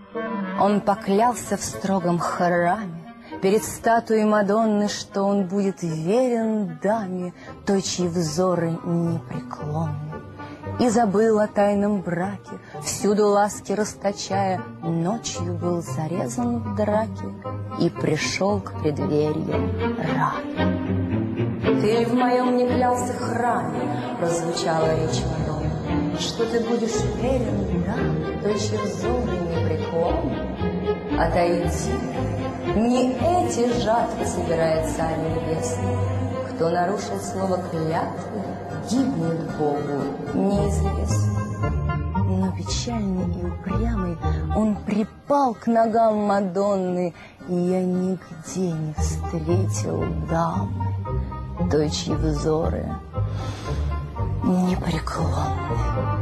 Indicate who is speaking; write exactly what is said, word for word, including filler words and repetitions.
Speaker 1: Он поклялся в строгом храме перед статуей Мадонны, что он будет верен даме, той, чьи взоры непреклонны. И забыл о тайном браке, всюду ласки расточая, ночью был зарезан в драке и пришел к преддверью рая. Ты в моем не клялся храме, прозвучала речь Мадонны, что ты будешь верен даме, той, чьи взоры непреклонны. Отойди, не эти жатвы собирает царь небесный. Кто нарушил слово клятвы, гибнет Богу неизвестно. Но печальный и упрямый он припал к ногам Мадонны, и я нигде не встретил дамы, той, чьи взоры непреклонны.